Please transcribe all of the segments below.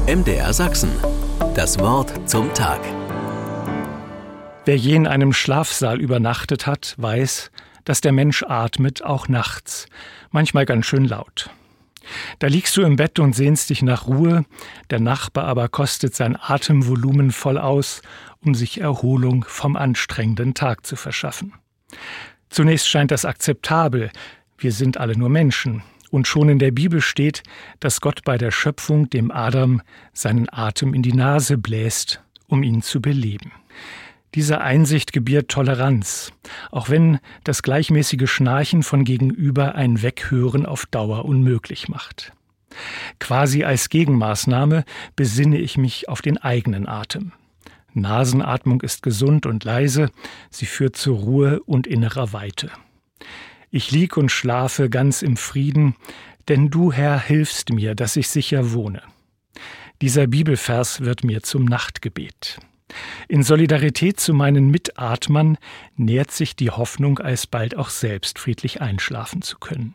MDR Sachsen. Das Wort zum Tag. Wer je in einem Schlafsaal übernachtet hat, weiß, dass der Mensch atmet, auch nachts, manchmal ganz schön laut. Da liegst du im Bett und sehnst dich nach Ruhe, der Nachbar aber kostet sein Atemvolumen voll aus, um sich Erholung vom anstrengenden Tag zu verschaffen. Zunächst scheint das akzeptabel, wir sind alle nur Menschen. Und schon in der Bibel steht, dass Gott bei der Schöpfung dem Adam seinen Atem in die Nase bläst, um ihn zu beleben. Diese Einsicht gebiert Toleranz, auch wenn das gleichmäßige Schnarchen von gegenüber ein Weghören auf Dauer unmöglich macht. Quasi als Gegenmaßnahme besinne ich mich auf den eigenen Atem. Nasenatmung ist gesund und leise, sie führt zur Ruhe und innerer Weite. Ich lieg und schlafe ganz im Frieden, denn du, Herr, hilfst mir, dass ich sicher wohne. Dieser Bibelvers wird mir zum Nachtgebet. In Solidarität zu meinen Mitatmern nährt sich die Hoffnung, alsbald auch selbst friedlich einschlafen zu können.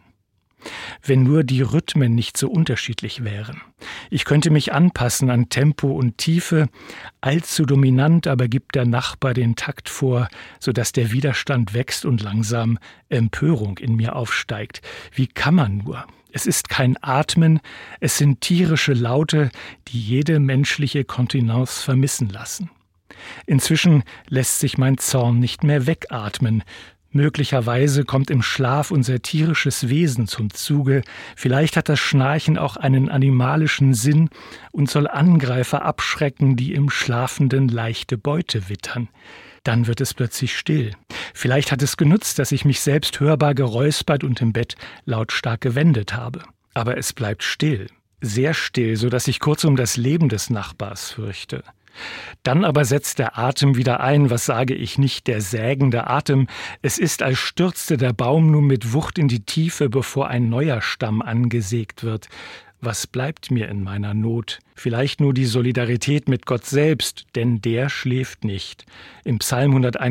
Wenn nur die Rhythmen nicht so unterschiedlich wären. Ich könnte mich anpassen an Tempo und Tiefe. Allzu dominant aber gibt der Nachbar den Takt vor, sodass der Widerstand wächst und langsam Empörung in mir aufsteigt. Wie kann man nur? Es ist kein Atmen, es sind tierische Laute, die jede menschliche Kontenance vermissen lassen. Inzwischen lässt sich mein Zorn nicht mehr wegatmen. Möglicherweise kommt im Schlaf unser tierisches Wesen zum Zuge. Vielleicht hat das Schnarchen auch einen animalischen Sinn und soll Angreifer abschrecken, die im Schlafenden leichte Beute wittern. Dann wird es plötzlich still. Vielleicht hat es genutzt, dass ich mich selbst hörbar geräuspert und im Bett lautstark gewendet habe. Aber es bleibt still, sehr still, sodass ich kurz um das Leben des Nachbars fürchte. Dann aber setzt der Atem wieder ein, was sage ich nicht, der sägende Atem. Es ist, als stürzte der Baum nun mit Wucht in die Tiefe, bevor ein neuer Stamm angesägt wird. Was bleibt mir in meiner Not? Vielleicht nur die Solidarität mit Gott selbst, denn der schläft nicht. Im Psalm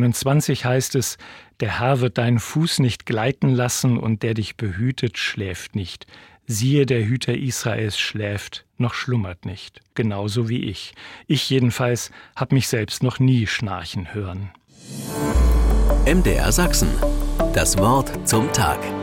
121 heißt es, der Herr wird deinen Fuß nicht gleiten lassen und der dich behütet, schläft nicht. Siehe, der Hüter Israels schläft, noch schlummert nicht, genauso wie ich. Ich jedenfalls habe mich selbst noch nie schnarchen hören. MDR Sachsen. Das Wort zum Tag.